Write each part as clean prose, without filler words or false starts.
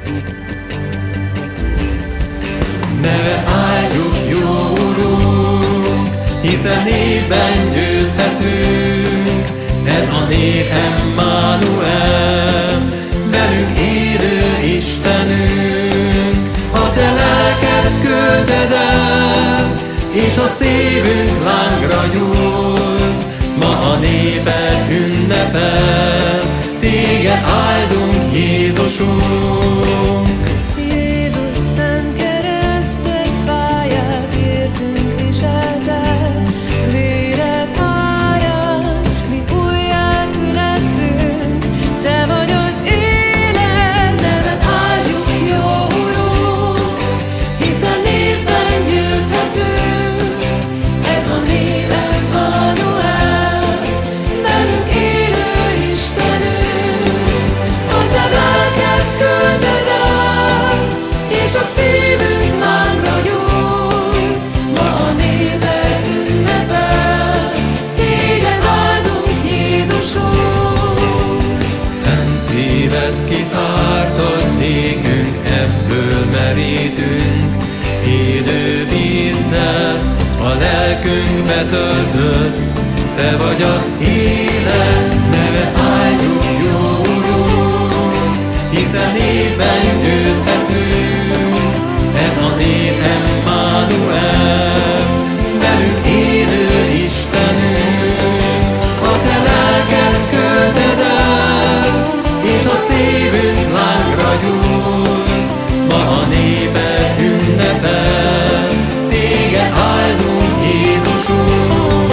Neve áldjuk, jó Urunk, hiszen névben győzhetünk. Ez a név Emmanuel, velünk élő Istenünk. A te lelked költed el, és a szívünk lángra gyújt. Ma a néped ünnepel, téged áldunk, Jézusunk. Jézus szent keresztet, fáját értünk viselte, véred árán mi újjászülettünk. Te vagy az élet, neved áldjuk, jó Urunk, hiszen névben győzhetünk. Ez a név Emmanuel, velünk élő Istenünk. A te lelked költed el, és a szívünk lángra gyújt. Ma a néped ünnepel, téged áldunk, Jézusunk. Szent szíved kitártad nékünk, ebből merítünk. Élő vízzel a lelkünk betöltött, te vagy az élet, neve áldjuk, jó Urunk, hiszen névben győzhetünk. Ez a név Emmanuel, velünk élő Istenünk. A te lelked költed el, és a szívünk lángra gyújt. Ma a néped ünnepel, téged áldunk, Jézusunk.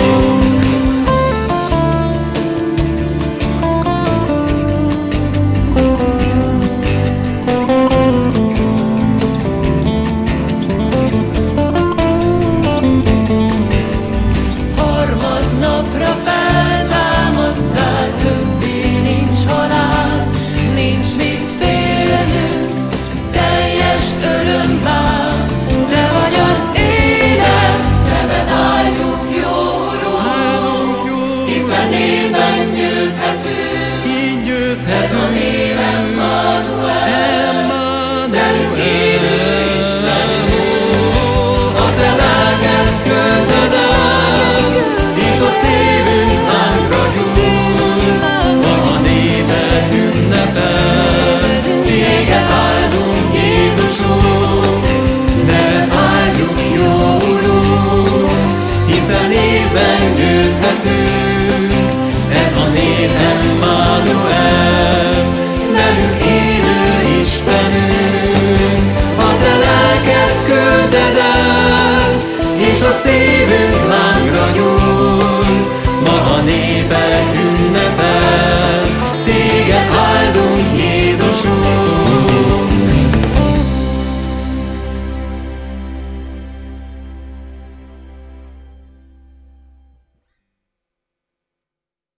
Harmadnapra feltámadtál, többé nincs halál, nincs mit félnünk, teljes öröm vár. Te vagy az élet, neved áldjuk, jó Urunk, hiszen névben győzhetünk. Így győzhetünk. Ez a név Emmanuel, velünk élő Istenünk. A te lelked költed el, és a szívünk lángra gyújt. Ma a néped ünnepel, téged áldunk, Jézusunk. Neved áldjuk, jó Urunk, hiszen névben győzhetünk. Ez a név Emmanuel, velünk élő Istenünk. A te lelked költed el, és a szívünk